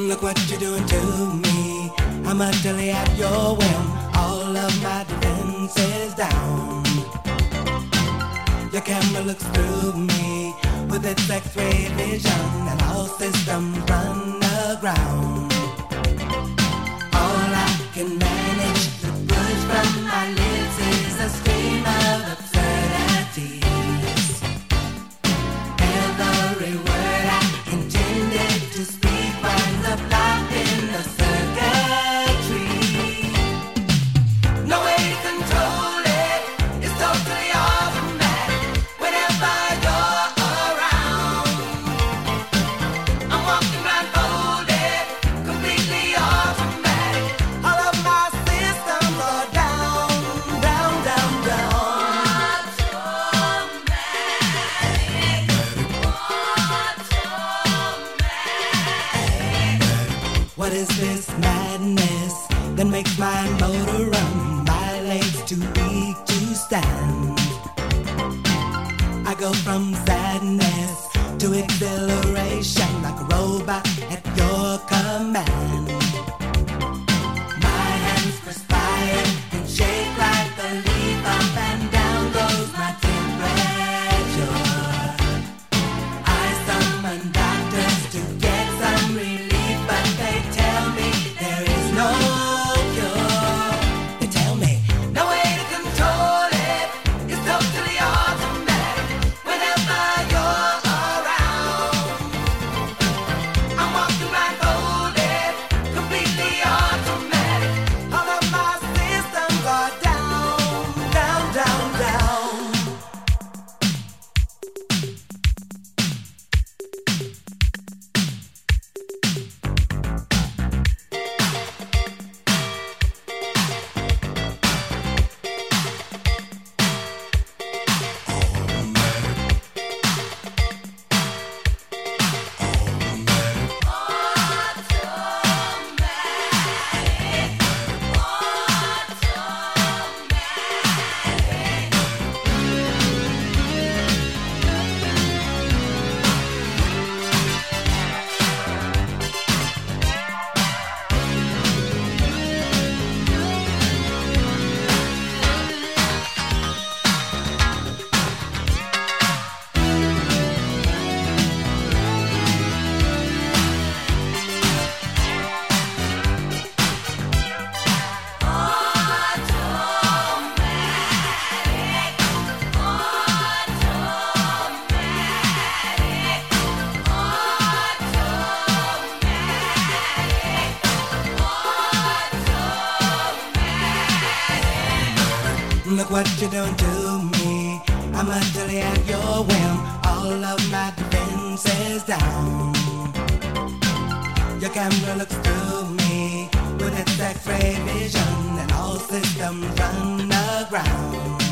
Look what you're doing to me. I'm utterly at your whim. All of my defenses down. Your camera looks through me with its X-ray vision, and all systems run aground. All I can manage to push from my lips is a stream of absurdities. Every word I intended to speak winds up locked in the circuitry. No way to control it, it's totally automatic. Whenever you're around, I'm walking blindfolded, completely automatic. All of my systems are down, down, down, down. What is this madness that makes my motor run? My legs too weak to stand. I go from sadness to exhilaration like a robot at your command. My hands perspire and shake like a leaf. Up and down goes my temperature. I summon doctors to get some relief, but they tell me there is no cure. They tell me no way to control it, it's totally automatic. Whenever you're around, I'm walking blindfolded, completely automatic. All of my systems are down, down, down, down. Look what you're doing to me. I'm utterly at your whim. All of my defenses down. Your camera looks through me with its X-ray vision, and all systems run aground.